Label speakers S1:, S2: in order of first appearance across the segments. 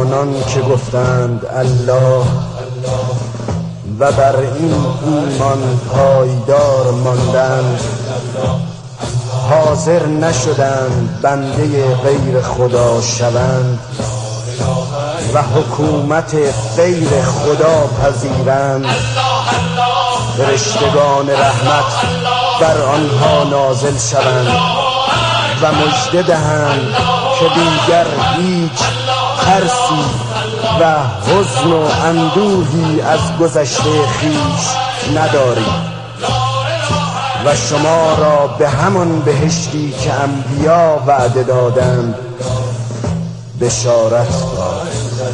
S1: آنان که گفتند الله و بر این ایمان پایدار ماندند، حاضر نشدند بنده غیر خدا شوند و حکومت غیر خدا پذیرند. فرشتگان رحمت بر آنها نازل شوند و مژده دهند که دیگر هیچ ترسی و حزن و اندوهی از گذشته خویش ندارید و شما را به همان بهشتی که انبیا وعده دادند بشارت داد.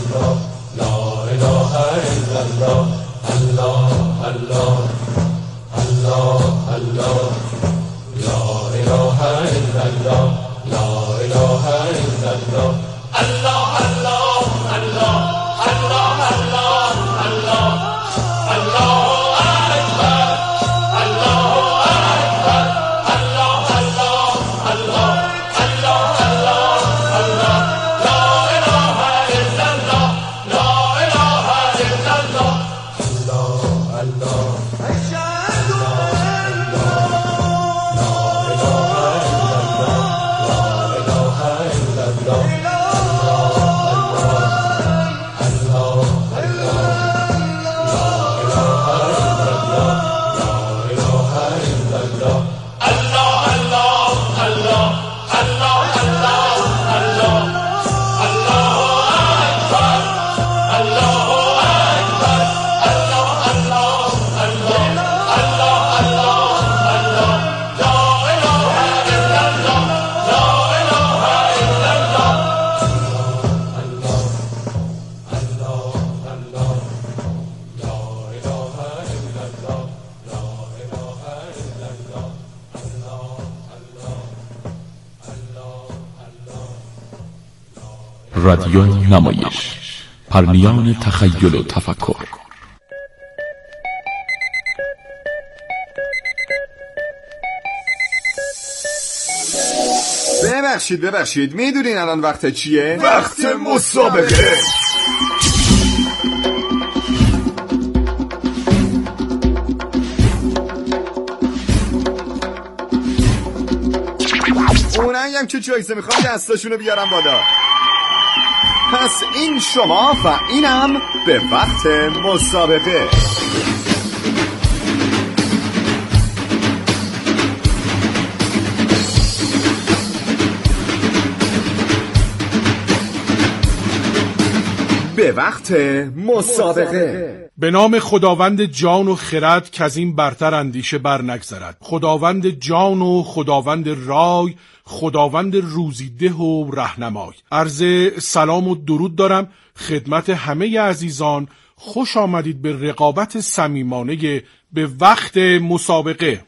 S2: رادیو نمایش، پرنیان تخیل و تفکر.
S3: ببخشید میدونین الان وقت چیه؟ وقت مسابقه. اونایی هم که جایزه میخوان دستاشونو بیارم بالا. پس این شما و اینم به وقت مسابقه. به وقت مسابقه.
S4: به نام خداوند جان و خرد که از این برتر اندیشه بر نگذرد، خداوند جان و خداوند رای، خداوند روزیده و رهنمای. عرض سلام و درود دارم خدمت همه عزیزان. خوش آمدید به رقابت صمیمانه به وقت مسابقه.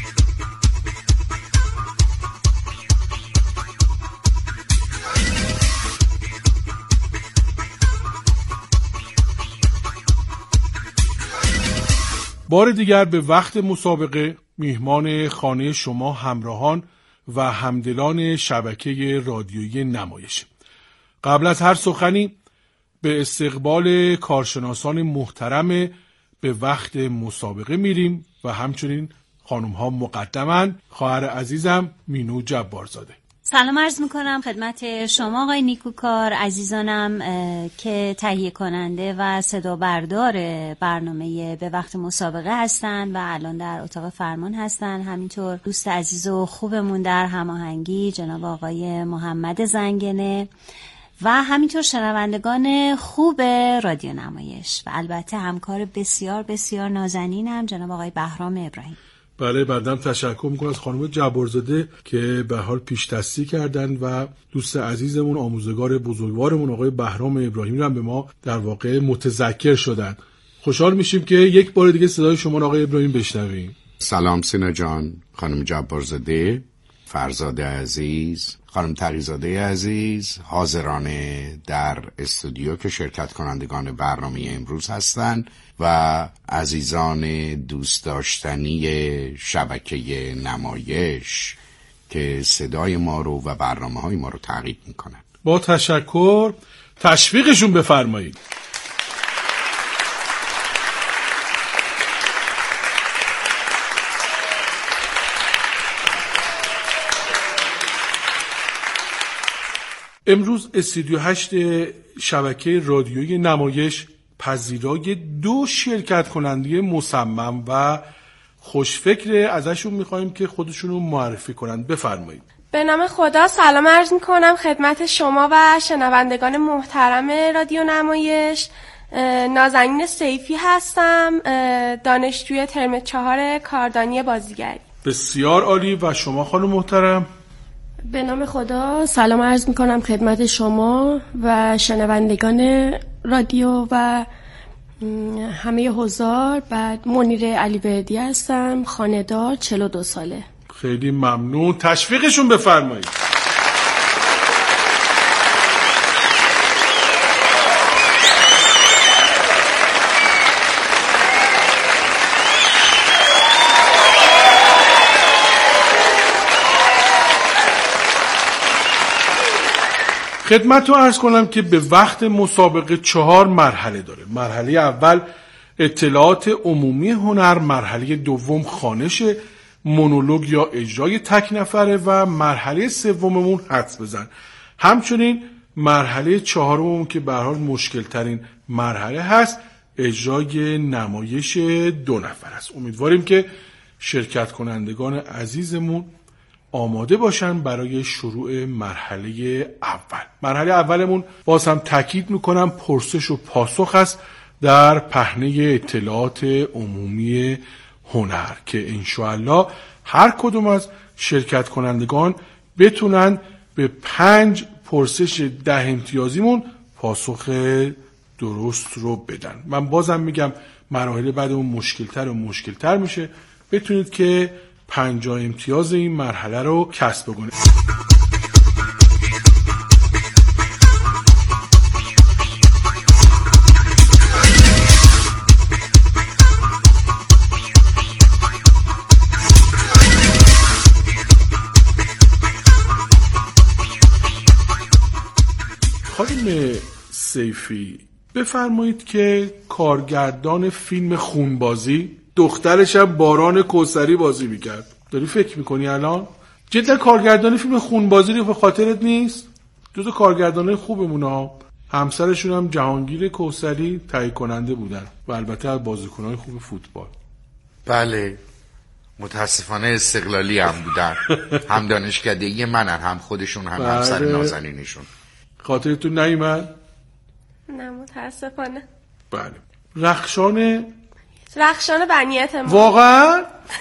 S4: بار دیگر به وقت مسابقه میهمان خانه شما همراهان و همدلان شبکه رادیویی نمایش. قبل از هر سخنی به استقبال کارشناسان محترم به وقت مسابقه میریم و همچنین خانم ها مقدماً خواهر عزیزم مینو جبارزاده.
S5: سلام عرض میکنم خدمت شما آقای نیکوکار، عزیزانم که تهیه کننده و صدا بردار برنامه به وقت مسابقه هستند و الان در اتاق فرمان هستند. همینطور دوست عزیز و خوبمون در هماهنگی جناب آقای محمد زنگنه و همینطور شنوندگان خوب رادیو نمایش و البته همکار بسیار بسیار نازنینم جناب آقای بهرام ابراهیم.
S4: بله، بعدم تشکر میکنم از خانم جبارزاده که به حال پیش دستی کردن و دوست عزیزمون آموزگار بزرگوارمون آقای بهرام ابراهیمی رو هم به ما در واقع متذکر شدن. خوشحال میشیم که یک بار دیگه صدای شما آقای ابراهیم بشنویم.
S6: سلام سینا جان، خانم جبارزاده، فرزاده عزیز، خانم تقی‌زاده عزیز، حاضران در استودیو که شرکت کنندگان برنامه امروز هستند و عزیزان دوست داشتنی شبکه نمایش که صدای ما رو و برنامه‌های ما رو تعقیب میکنن.
S4: با تشکر. تشویقشون بفرمایید. امروز استودیو 8 شبکه رادیویی نمایش پذیرای 2 شرکت کننده مصمم و خوشفکر. ازشون میخوایم که خودشونو معرفی کنن. بفرمایید.
S7: به نام خدا سلام عرض میکنم خدمت شما و شنوندگان محترم رادیو نمایش. نازنین سیفی هستم، دانشجوی ترم 4 کاردانی بازیگری.
S4: بسیار عالی. و شما خانم محترم؟
S8: به نام خدا سلام عرض میکنم خدمت شما و شنوندگان رادیو و همه حضار. بعد منیر علیوردی هستم، خانه‌دار، 42 ساله.
S4: خیلی ممنون. تشویقشون بفرمایید. خدمت رو عرض کنم که به وقت مسابقه 4 مرحله داره. مرحله اول اطلاعات عمومی هنر، مرحله دوم خوانش، مونولوگ یا اجرای تک نفره و مرحله سوممون حدس بزن. همچنین مرحله 4مون که به هر حال مشکل ترین مرحله هست، اجرای نمایش 2 نفر است. امیدواریم که شرکت کنندگان عزیزمون آماده باشن برای شروع مرحله اول. مرحله اولمون باز هم تاکید میکنم پرسش و پاسخ است در پهنه اطلاعات عمومی هنر که انشاءالله هر کدوم از شرکت کنندگان بتونن به 5 پرسش 10 امتیازیمون پاسخ درست رو بدن. من بازم میگم مراحل بعدمون مشکلتر و مشکلتر میشه. بتونید که 50 امتیاز این مرحله رو کسب بکنید. خانم سیفی بفرمایید که کارگردان فیلم خونبازی دخترش هم باران کوثری بازی میکرد. داری فکر میکنی الان؟ جدا کارگردان فیلم خونبازی رو به خاطرت نیست؟ جزو کارگردانای خوبمونه ها. همسرشون هم جهانگیر کوثری تهیه کننده بودن و البته از بازیکنای خوب فوتبال.
S6: بله، متاسفانه استقلالی هم بودن. هم دانشکدهی منن، هم خودشون، هم همسر نازنینشون.
S4: خاطرتون نیومد؟
S7: نه متاسفانه.
S4: بله. رخشان
S7: بنی اعتماد.
S4: واقعا؟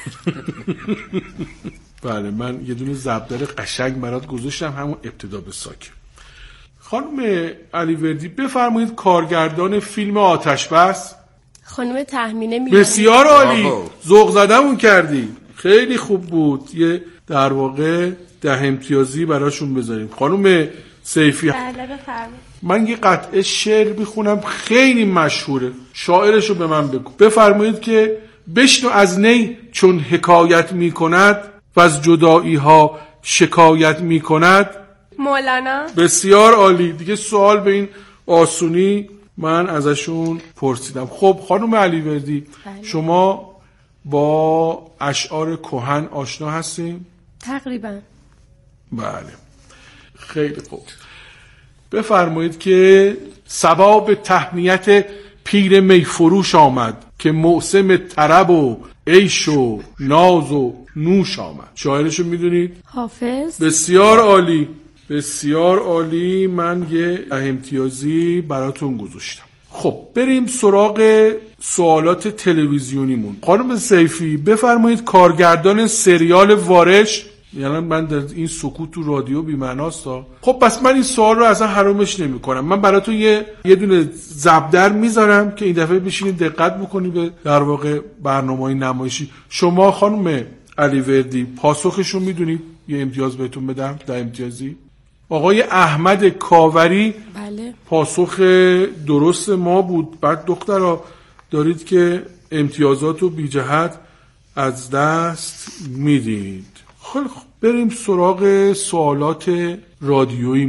S4: بله، من یه دونه زبدر قشنگ برات گذاشتم همون ابتدا به ساک. خانم علیوردی بفرمایید کارگردان فیلم آتش بس.
S8: خانم تهمینه میگه.
S4: بسیار عالی، ذوق زدمون کردی، خیلی خوب بود. یه در واقع 10 امتیازی براشون بذاریم. خانم سیفی
S7: بله بفرمایید.
S4: من یه قطعه شعر میخونم خیلی مشهوره، شاعرشو به من بگو. بفرمایید که بشنو از نی چون حکایت میکند و از جدایی ها شکایت میکند.
S7: مولانا.
S4: بسیار عالی. دیگه سوال به این آسونی من ازشون پرسیدم. خب خانم علیوردی شما با اشعار کهن آشنا هستین؟
S8: تقریبا.
S4: بله خیلی خوب. بفرمایید که ثواب تهنیت پیر میفروش آمد که موسم طرب و عیش و ناز و نوش آمد. شاعرشو میدونید؟
S8: حافظ.
S4: بسیار عالی، بسیار عالی. من یه امتیازی براتون گذاشتم. خب بریم سراغ سوالات تلویزیونیمون. خانم سیفی بفرمایید کارگردان سریال وارش. یعنی من در این سکوت تو رادیو بی‌معناست. خب پس من این سوال رو اصلا حرامش نمی کنم. من براتون یه دونه زبدر میذارم که این دفعه بشینید دقت بکنی به در واقع برنامه‌های نمایشی. شما خانم علیوردی پاسخشو میدونید؟ یه امتیاز بهتون بدم، 10 امتیازی. آقای احمد کاوری
S8: بله.
S4: پاسخ درست ما بود. بعد دخترها دارید که امتیازاتو بی جهت از دست میدید. خیلی خوب بریم سراغ سوالات رادیوییمون.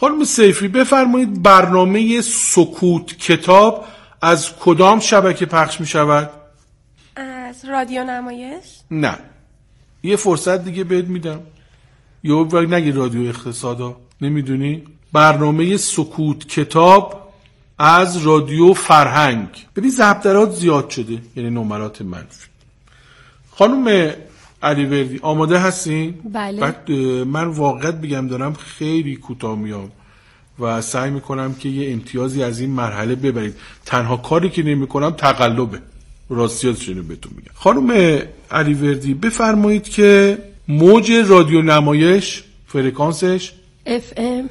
S4: خانم سیفی بفرمایید برنامه سکوت کتاب از کدام شبکه پخش می شود؟
S7: از رادیو نمایش؟
S4: نه، یه فرصت دیگه بهت میدم. یا نگی رادیو اقتصادا، نمیدونی؟ برنامه سکوت کتاب از رادیو فرهنگ. ببین ضبطرات زیاد شده، یعنی نمرات منفی. خانم علیوردی آماده هستین؟
S8: بله.
S4: بعد من واقعا بگم دارم خیلی کوتاه میام و سعی میکنم که یه امتیازی از این مرحله ببرید. تنها کاری که نمیکنم تقلبه، راستیاتشونو بهتون میگم. خانم علیوردی بفرمایید که موج رادیو نمایش فرکانسش
S8: FM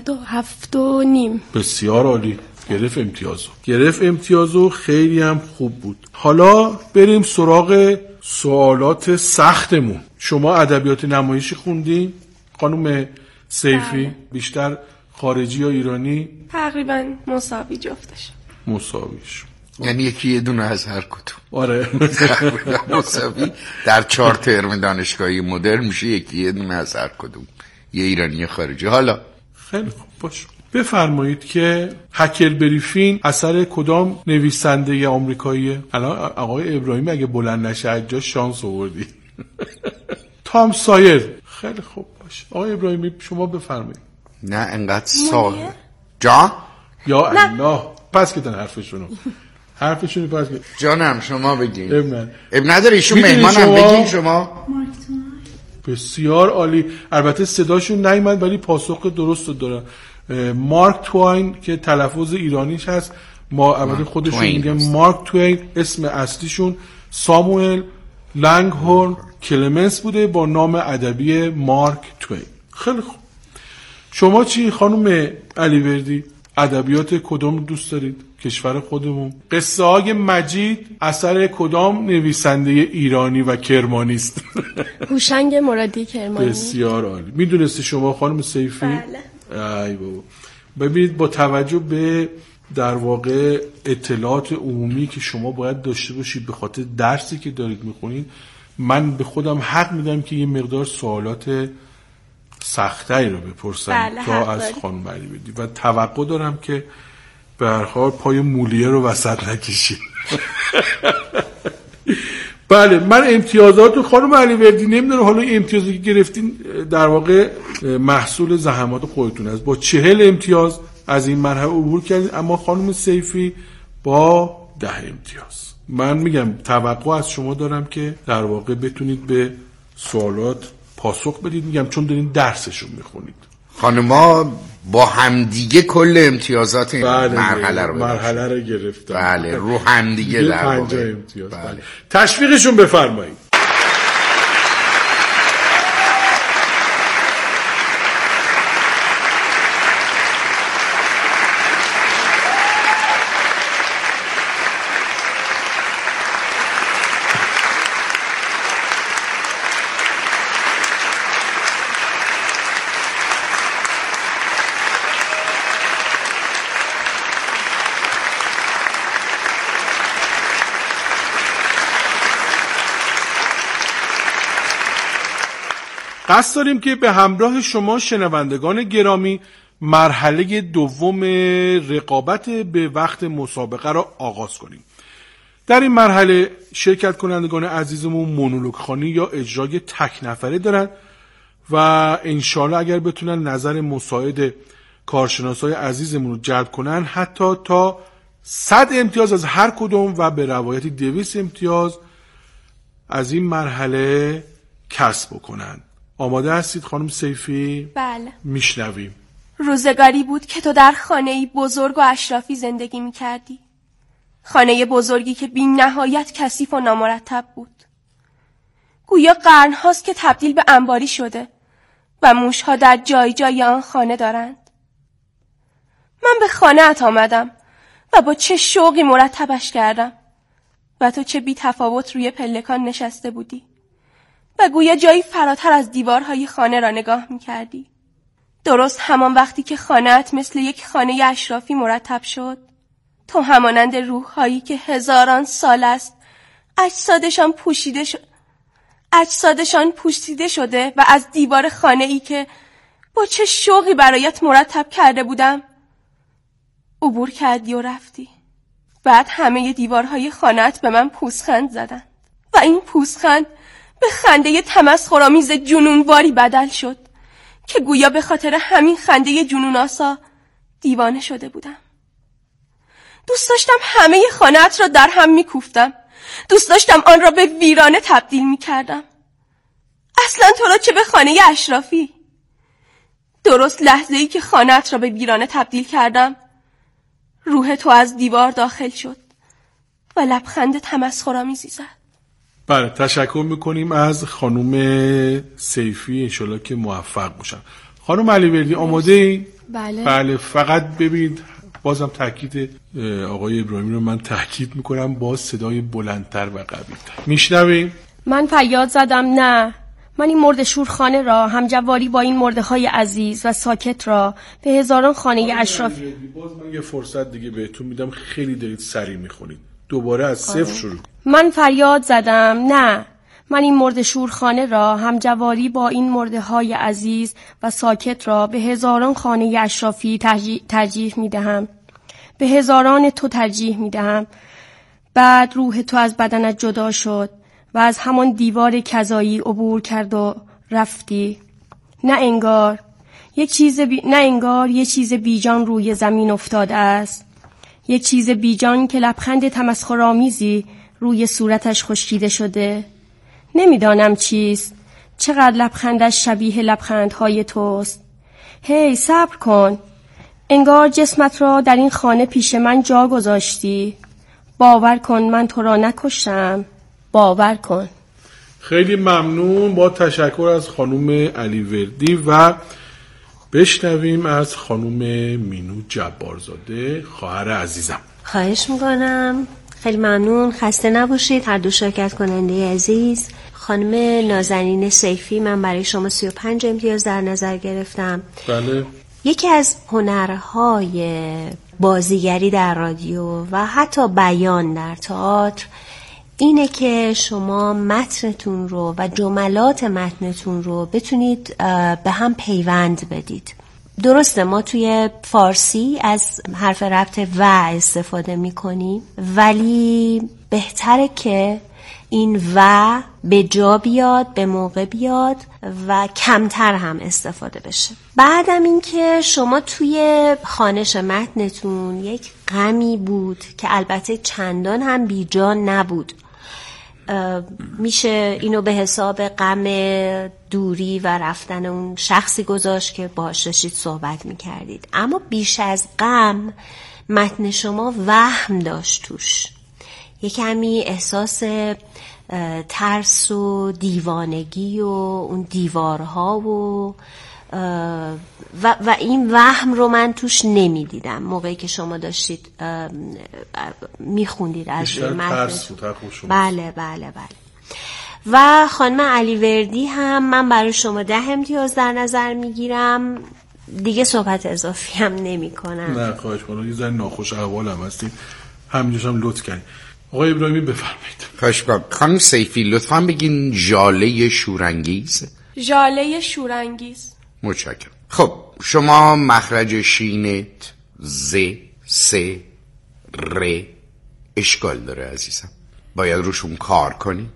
S8: 107.5.
S4: بسیار عالی، گرفت امتیازو خیلی هم خوب بود. حالا بریم سراغ سوالات سختمون. شما ادبیات نمایشی خوندین خانم سیفی؟ بیشتر خارجی یا ایرانی؟
S7: تقریبا مساوی جفتش.
S4: مساویش
S6: یعنی یکی یه دونه از هر کدوم.
S4: آره
S6: مساوی در 4 ترم دانشگاهی مدرن میشه یکی یه دونه از هر کدوم، یه ایرانی خارجی. حالا
S4: خیلی خوب باش. بفرمایید که هکلبری فین اثر کدام نویسنده آمریکاییه؟ الان آقای ابراهیمی اگه بلند نشه از جا شانس آوردی. تام سایر. خیلی خوب باش. آقای ابراهیمی شما بفرمایید.
S6: نه انقدر ساده جا
S4: یا الله، پس کردن حرفشونو پس کردن.
S6: جانم شما بگین.
S4: اب
S6: نداره ایشون مهمانم، بگین شما.
S4: بسیار عالی. البته صداشون نیامد ولی پاسخ درست رو دارن. مارک توین که تلفظ ایرانیش هست، ما البته خودشون میگن مارک توین. اسم اصلیشون ساموئل لنگهورن کلمنس بوده با نام ادبی مارک توین. خیلی خوب. شما چی خانم علیوردی؟ ادبیات کدوم دوست دارید؟ کشور خودمون. قصه های مجید اثر کدام نویسنده ایرانی و کرمانی است؟
S8: هوشنگ مرادی کرمانی.
S4: بسیار عالی. میدونستی شما خانم سیفی؟
S7: بله.
S4: ای بابا. ببینید با توجه به در واقع اطلاعات عمومی که شما باید داشته باشید به خاطر درسی که دارید میخونید، من به خودم حق میدم که یه مقدار سوالات سخت‌تری رو بپرسم تا از خانم علیوردی و توقع دارم که به هر حال پای مولیه رو وسط نکشید. بله، من امتیازات خانم علیوردی نمیدونم حالا امتیازی که گرفتین در واقع محصول زحمات خودتون است. با 40 امتیاز از این مرحله عبور کردید، اما خانم سیفی با 10 امتیاز. من میگم توقع از شما دارم که در واقع بتونید به سوالات پاسخ بدید. میگم چون دارین درسشون میخونید.
S6: خانما با همدیگه کل امتیازات این مرحله رو
S4: گرفتن.
S6: بله، رو همدیگه در واقع
S4: 50 امتیاز. بله. تشویقشون بفرمایید. قصد داریم که به همراه شما شنوندگان گرامی مرحله دوم رقابت به وقت مسابقه را آغاز کنیم. در این مرحله شرکت کنندگان عزیزمون مونولوگ خوانی یا اجرای تک نفره دارن و انشالله اگر بتونن نظر مساعد کارشناسای عزیزمون رو جلب کنن حتی تا 100 امتیاز از هر کدوم و به روایتی 200 امتیاز از این مرحله کسب بکنن. آماده هستید خانم سیفی؟
S7: بله.
S4: میشنویم.
S7: روزگاری بود که تو در خانه‌ای بزرگ و اشرافی زندگی می‌کردی. خانه بزرگی که بی نهایت کثیف و نامرتب بود. گویا قرن هاست که تبدیل به انباری شده و موشها در جای جای آن خانه دارند. من به خانه‌ات آمدم و با چه شوقی مرتبش کردم و تو چه بی تفاوت روی پلکان نشسته بودی و گویا جایی فراتر از دیوارهای خانه را نگاه می‌کردی. درست همان وقتی که خانه‌ات مثل یک خانه اشرافی مرتب شد، تو همانند روح‌هایی که هزاران سال است اجسادشان پوشیده شده و از دیوار خانه‌ای که با چه شوقی برایت مرتب کرده بودم. عبور کردی و رفتی. بعد همه دیوارهای خانه‌ات به من پوزخند زدن و این پوزخند به خنده تمسخرآمیز جنونواری بدل شد که گویا به خاطر همین خنده جنون‌آسا دیوانه شده بودم. دوست داشتم همه خانه‌ات را در هم می‌کوفتم. دوست داشتم آن را به ویرانه تبدیل می‌کردم. اصلاً تو را چه به خانه اشرافی. درست لحظه‌ای که خانه‌ات را به ویرانه تبدیل کردم، روح تو از دیوار داخل شد و لبخند تمسخرآمیزی زد.
S4: بله، تشکر میکنیم از خانم سیفی، انشالله که موفق باشن. خانم علیوردی آماده ای؟ بله، فقط ببینید بازم تاکید آقای ابراهیمی رو من تاکید میکنم، باز صدای بلندتر و قوی‌تر. میشنویم؟
S8: من فریاد زدم نه، من این مرد شورخانه را همجواری با این مرده های عزیز و ساکت را به هزاران خانه اشرافی.
S4: باز من یه فرصت دیگه بهتون میدم، خیلی دارید سریع میخونید، دوباره از صفر شروع.
S8: من فریاد زدم نه، من این مرد شورخانه را همجواری با این مرده های عزیز و ساکت را به هزاران خانه اشرافی ترجیح میدهم، به هزاران تو ترجیح میدهم. بعد روح تو از بدنت جدا شد و از همان دیوار کذایی عبور کرد و رفتی. نه انگار یه چیز بیجان روی زمین افتاده است، یک چیز بیجان که لبخند تمسخرآمیزی روی صورتش خشکیده شده. نمیدانم چیست، چقدر لبخندش شبیه لبخندهای توست. هی صبر کن، انگار جسمت را در این خانه پیش من جا گذاشتی. باور کن من تو را نکشتم، باور کن.
S4: خیلی ممنون، با تشکر از خانم علیوردی و بشنویم از خانم مینو جبارزاده، خواهر عزیزم.
S9: خواهش میکنم، خیلی ممنون، خسته نباشید هر دو شرکت کننده عزیز. خانم نازنین سیفی، من برای شما 35 امتیاز در نظر گرفتم.
S4: بله.
S9: یکی از هنرهای بازیگری در رادیو و حتی بیان در تئاتر اینه که شما متنتون رو و جملات متنتون رو بتونید به هم پیوند بدید. درسته ما توی فارسی از حرف ربط و استفاده میکنیم، ولی بهتره که این و به جا بیاد، به موقع بیاد و کمتر هم استفاده بشه. بعدم این که شما توی خوانش متنتون یک غمی بود که البته چندان هم بیجان نبود. میشه اینو به حساب غم دوری و رفتن اون شخصی گذاشت که باهاش داشتید صحبت میکردید، اما بیش از غم متن شما وهم داشت توش، یه کمی احساس ترس و دیوانگی و اون دیوارها و این وهم رو من توش نمیدیدم موقعی که شما داشتید میخوندید از متن. بله. و خانم علیوردی هم من برای شما 10 امتیاز در نظر میگیرم. دیگه صحبت اضافی هم نمی کنم.
S4: نه خواهش کنم، یه ذره ناخوش احوال هم هستید، همینجاش هم لطف کنید. آقای ابراهیمی بفرمایید.
S6: خواهش کنم. خانم سیفی لطفاً بگین ژاله شورانگیز.
S7: ژاله شورانگیز.
S6: متشکرم. خب شما مخرج شینت ز، س، ر اشکال داره عزیزم، باید روشون کار کنی.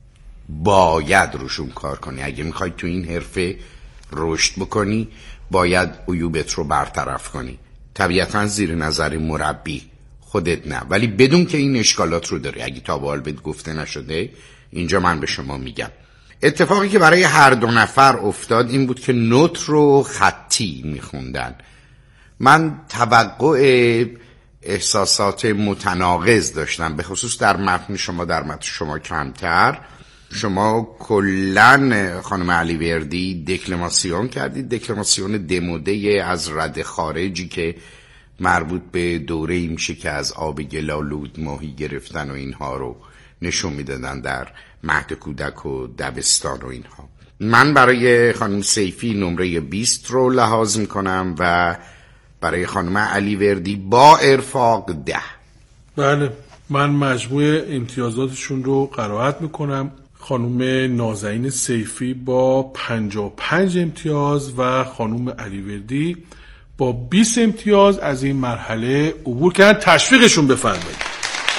S6: اگه میخوای تو این حرفه رشد بکنی باید عیوبت رو برطرف کنی. طبیعتاً زیر نظر مربی، خودت نه، ولی بدون که این اشکالات رو داری. اگه تا به حال بهت گفته نشده اینجا من به شما میگم. اتفاقی که برای هر دو نفر افتاد این بود که نوت رو خطی میخوندن. من توقع احساسات متناقض داشتم، به خصوص در متن شما کمتر. شما کلن خانم علیوردی دکلماسیون کردید، دکلماسیون دموده از رد خارجی که مربوط به دوره‌ای میشه که از آب گلالود ماهی گرفتن و اینها رو نشون میدادن در مهد کودک و دبستان و اینها. من برای خانم سیفی نمره 20 رو لحاظ میکنم و برای خانم علیوردی با ارفاق 10.
S4: بله، من مجموع امتیازاتشون رو قرائت میکنم. خانم نازنین سیفی با 55 امتیاز و خانم علیوردی با 20 امتیاز از این مرحله عبور کردن. تشویقشون بفرمایید.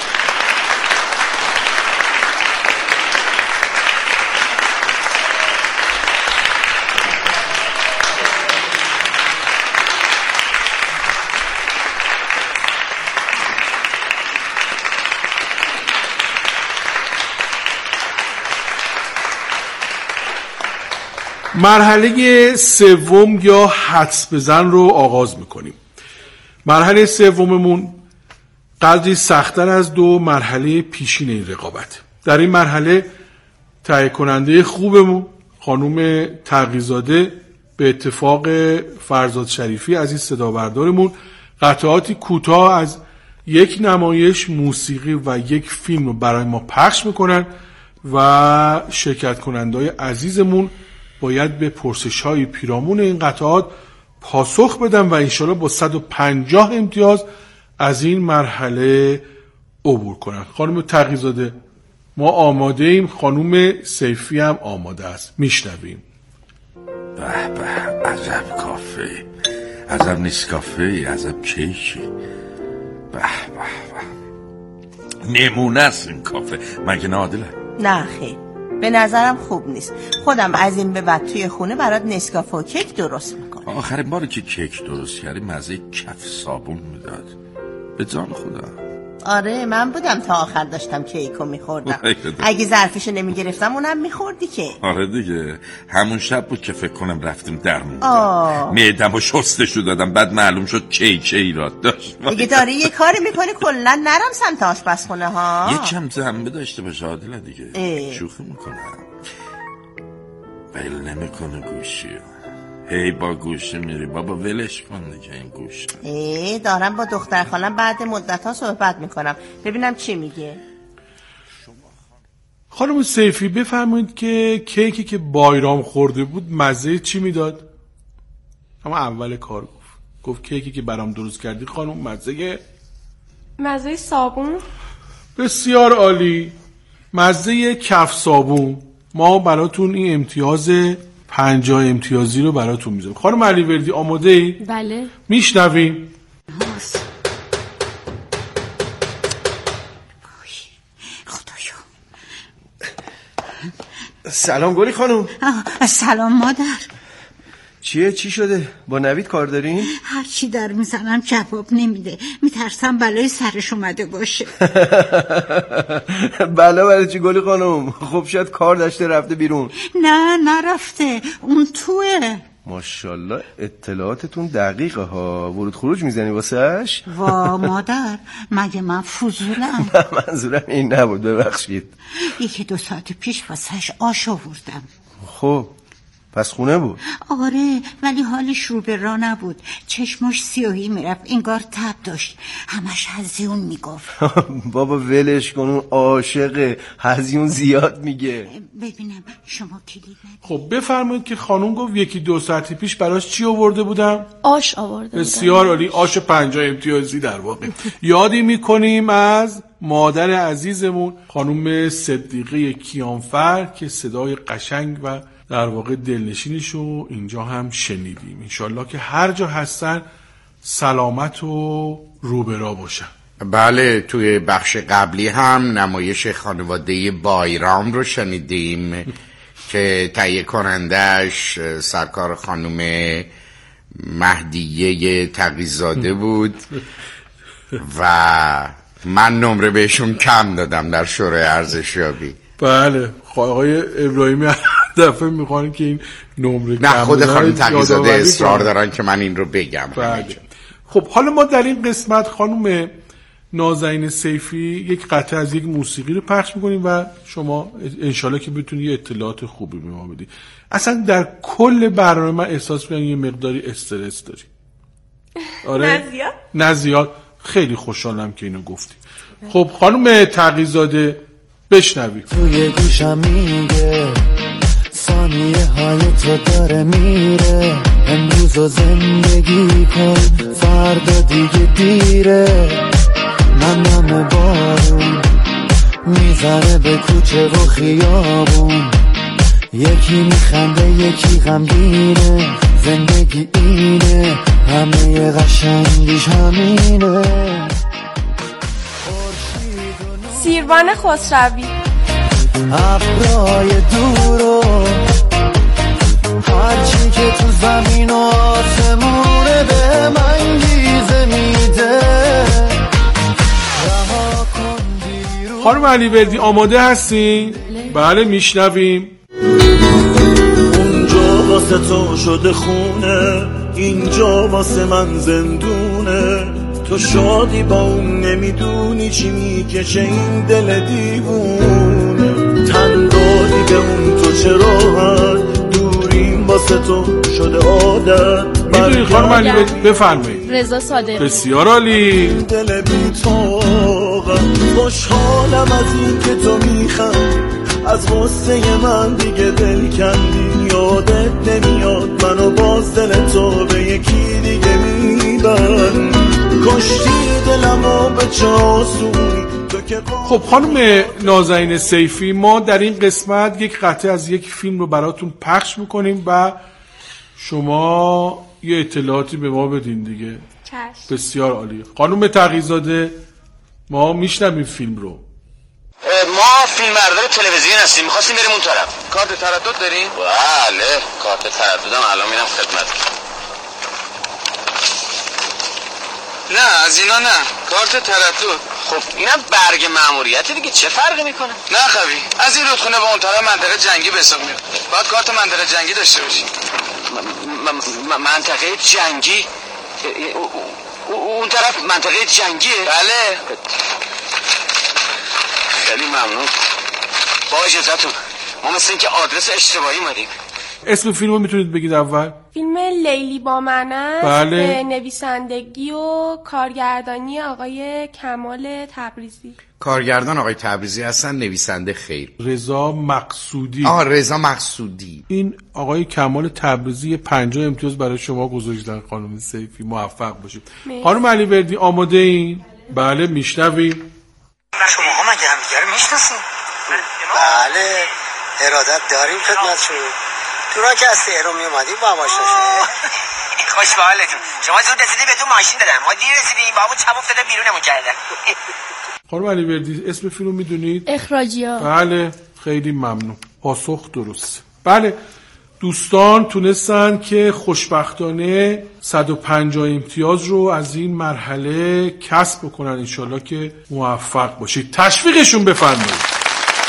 S4: مرحله سوم یا حدس بزن رو آغاز میکنیم. مرحله سوممون قدری سخت‌تر از دو مرحله پیشین این رقابت. در این مرحله تهیه کننده خوبمون خانم تقی‌زاده به اتفاق فرزاد شریفی عزیز صدا بردارمون قطعاتی کوتاه از یک نمایش موسیقی و یک فیلم رو برای ما پخش میکنن و شرکت کننده‌های عزیزمون باید به پرسش‌های پیرامون این قطعات پاسخ بدن و انشالله با 150 امتیاز از این مرحله عبور کنن. خانم تقی‌زاده ما آماده ایم، خانم سیفی هم آماده است، میشنویم.
S10: به به، عجب کافه، عجب نسکافه، عجب کیکی. به به به، نمونه است این کافه، مگه نادله؟
S11: نه خیر، به نظرم خوب نیست. خودم از این به بعد توی خونه برات نسکافه و کیک درست میکنم.
S10: آخرین باری که کیک درست کردی مزه کف صابون میداد، به جان خدا.
S11: آره من بودم تا آخر داشتم کیکو میخوردم. اگه ظرفشو نمیگرفتم اونم میخوردی که.
S10: آره دیگه، همون شب بود که فکر کنم رفتیم در موندم، معدم و شستشو دادم، بعد معلوم شد کیکه ایراد داشت.
S11: دیگه داری یه کاری میکنی کلن نرم سمت آشپزخونه ها.
S10: یکم زنبه داشته باشه عادله دیگه. شوخی میکنم، ویل نمیکنه گوشی. هی با گوشی میری بابا، ولش کن دیگه این گوشی.
S11: دارم با دختر خالم بعد مدت ها صحبت میکنم، ببینم چی میگه.
S4: خانم سیفی بفرمایید که کیکی که بایرام خورده بود مزه چی میداد؟ اما اول کار گفت کیکی که برام درست کردی خانم مزه
S7: صابون.
S4: بسیار عالی، مزه کف صابون. ما براتون این امتیاز 50 امتیازی رو براتون میذارم. خانم علیوردی آماده ای؟
S8: بله.
S4: میشنویم.
S12: خدایا.
S1: سلام گلی خانم.
S12: سلام مادر.
S1: چی شده؟ با نوید کار دارین؟
S12: هر چی در میزنم جواب نمیده، میترسم بلای سرش اومده باشه.
S1: بلا برای چی گلی خانم؟ خب شاید کار داشته رفته بیرون.
S12: نه نرفته، اون توه.
S1: ماشاءالله اطلاعاتتون دقیقه ها. ورود خروج میزنی واسهش؟
S12: وا مادر، مگه من فضولم؟
S1: منظورم این نبود، ببخشید.
S12: 1-2 ساعت پیش واسهش آش آوردم.
S1: خب پس خونه بود؟
S12: آره، ولی حالش رو به راه نبود، چشمش سیاهی میرفت، انگار تب داشت، همش هزیون میگفت.
S1: بابا ولش کن، اون عاشقه، هزیون زیاد میگه.
S12: ببینم شما کلید.
S4: خب بفرمایید که خانم گفت 1-2 ساعت پیش براش چی آورده بودم؟
S7: آش آورده بودم.
S4: بسیار عالی، آش 50 امتیازی در واقع. یادی میکنیم از مادر عزیزمون خانم صدیقه کیانفر که صدای قشنگ و در واقع دلنشینشو اینجا هم شنیدیم. انشالله که هر جا هستن سلامت و روبرا باشن.
S6: بله، توی بخش قبلی هم نمایش خانواده بایرام رو شنیدیم که تهیه کنندش سرکار خانم مهدیه تقی‌زاده بود و من نمره بهشون کم دادم در شورای ارزشیابی.
S4: بله، آقای ابراهیمی دفعه میخوان که این نمره
S6: نه، خود خانم تقی‌زاده اصرار دارن که من این رو بگم.
S4: بله. خب حالا ما در این قسمت خانم نازنین سیفی یک قطعه از یک موسیقی رو پخش میکنیم و شما انشالله که بتونی اطلاعات خوبی به ما بدی. اصلا در کل برنامه من احساس میکنم یه مقداری استرس داری. آره؟ نه زیاد. خیلی خوشحالم که اینو گفتی. خب خانم تقی‌زاده بشنوی.
S13: توی گوشم میگه ثانیه های تو داره میره، امروز رو زندگی کن فردا دیگه دیره، من نم بارون میزنه به کوچه و خیابون، یکی میخنده یکی غمگینه، زندگی اینه همه قشنگیش همینه.
S7: سیروان خسروی.
S13: ابرای دورو هرچی که تو زمین و آسمونه به من گیزه میده.
S4: خانم علیوردی آماده هستین؟ بله میشنویم.
S14: اونجا واسه تو شده خونه، اینجا واسه من زندونه. تو شادی با اون نمیدونی چی میکشه این دل دیوونه. تن دادی به اون تو چرا هست، دوریم واسه تو شده عادت.
S4: میدونی خانم علیوردی بفرمایید.
S7: رضا صادقی.
S4: بسیار عالی.
S14: دل بی‌طاقت خوشحالم از این که تو میخندی، از غصه من دیگه دل کندی. یادت نمیاد منو باز دل تو به یکی دیگه میبرد. کشتی دلمو به چه آسونی.
S4: خب خانم نازنین سیفی، ما در این قسمت یک قطعه از یک فیلم رو براتون پخش میکنیم و شما یه اطلاعاتی به ما بدین دیگه.
S7: چشم.
S4: بسیار عالی. خانم تقی‌زاده ما میشنویم فیلم رو.
S15: ما فیلمبردار تلویزیون هستیم، می‌خواستیم بریم اون طرف. کارت تردد دارین؟ بله، کارت ترددم الان میرم خدمت. نه از اینا نه، کارت تردد. خب اینم برگ مأموریت دیگه، چه فرقی میکنه؟ نه خوی، از این رودخونه به اون طرف منطقه جنگی به حساب میاد. باید کارت منطقه جنگی داشته باشی. منطقه جنگی؟ اون طرف منطقه جنگیه؟ بله. خیلی ممنون. با اجازهتون ما مثل این که آدرس اشتباهی اومدیم.
S4: اسم فیلم رو میتونید بگید اول؟
S7: فیلم لیلی با من است.
S4: بله.
S7: نویسندگی و کارگردانی آقای کمال تبریزی.
S6: کارگردان آقای تبریزی هستن، نویسنده خیر
S4: رضا مقصودی.
S6: رضا مقصودی.
S4: این آقای کمال تبریزی 50 امتیاز برای شما گذاشتن خانم سیفی، موفق باشید. خانم علیوردی آماده این؟ بله میشنویم.
S16: شماها مگه هم دیگه رو میشناسین؟
S17: بله ارادت داریم خدمت شما. تو را که از تهران میومدیم با ماشین
S16: خوش به حالتون. شما زود رسیدین بهتون ماشین دادن، ما دیر رسیدیم بابا چپ افتاده بیرونمون کردن.
S4: خانم علیوردی اسم فیلم میدونید؟
S7: اخراجی‌ها.
S4: بله خیلی ممنون، پاسخ درست. بله دوستان تونستن که خوشبختانه 150 امتیاز رو از این مرحله کسب بکنن. انشالله که موفق باشید. تشویقشون بفرمایید.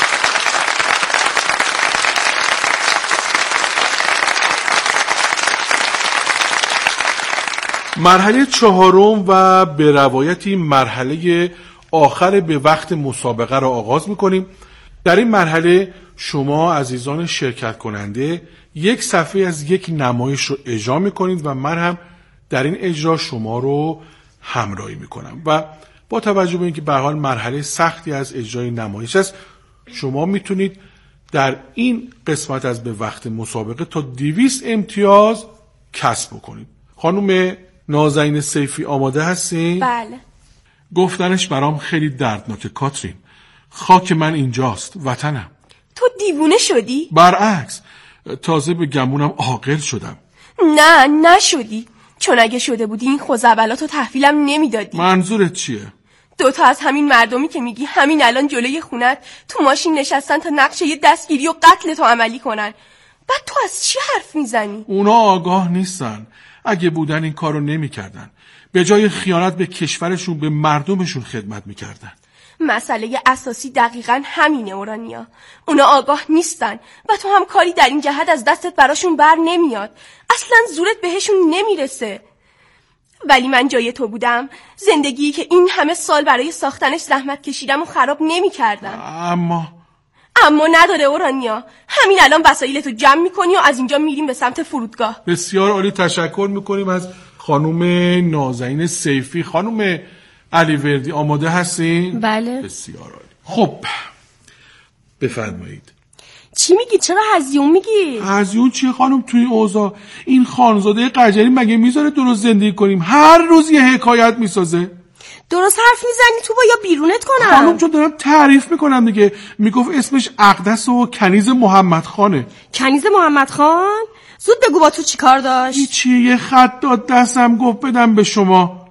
S4: مرحله چهارم و به روایتی مرحله آخر به وقت مسابقه را آغاز میکنیم. در این مرحله شما عزیزان شرکت کننده یک صفحه از یک نمایش رو اجرا میکنید و من هم در این اجرا شما رو همراهی میکنم و با توجه به اینکه به هر حال مرحله سختی از اجرای نمایش است، شما میتونید در این قسمت از به وقت مسابقه تا 200 امتیاز کسب بکنید. خانم نازنین سیفی آماده هستین؟
S7: بله.
S4: گفتنش برام خیلی دردناکه کاترین. خاک من اینجاست، وطنم.
S7: تو دیوونه شدی؟
S4: برعکس، تازه به گمونم عاقل شدم.
S7: نه نشدی، چون اگه شده بودی این خزعبلاتو تحویلم نمیدادی.
S4: منظورت چیه؟
S7: 2 تا از همین مردمی که میگی همین الان جلوی خونت تو ماشین نشستن تا نقشه یه دستگیری و قتل تو عملی کنن. بعد تو از چی حرف میزنی؟
S4: اونا آگاه نیستن. اگه بودن این کارو نمیکردن. به جای خیانت به کشورشون به مردمشون خدمت میکردن.
S7: مسئله اساسی دقیقاً همینه اورانیا. اونا آگاه نیستن و تو هم کاری در این جهت از دستت براشون بر نمیاد. اصلاً زورت بهشون نمیرسه. ولی من جای تو بودم زندگی که این همه سال برای ساختنش زحمت کشیدم و خراب نمیکردم. اما نداره اورانیا. همین الان وسایلتو جمع میکنی و از اینجا میریم به سمت فرودگاه.
S4: بسیار عالی، تشکر میکنیم از خانم نازنین سیفی. خانم علیوردی آماده هستین؟
S7: بله.
S4: بسیار عالی. خب بفرمایید.
S7: چی میگی؟ چرا هزیون میگی؟
S4: هزیون چیه خانم؟ توی اوضاع این خانزاده قجری مگه میذاره درست زندگی کنیم؟ هر روز یه حکایت میسازه.
S8: درست حرف میزنی تو با یا بیرونت کنم؟
S4: خانم چون دارم تعریف میکنم دیگه. میگفت اسمش اقدس و کنیز محمد خانه.
S8: کنیز محمد خان؟ زود بگو با تو چی کار داشت؟
S4: هیچی، یه خط داد دستم گفت بدم به شما.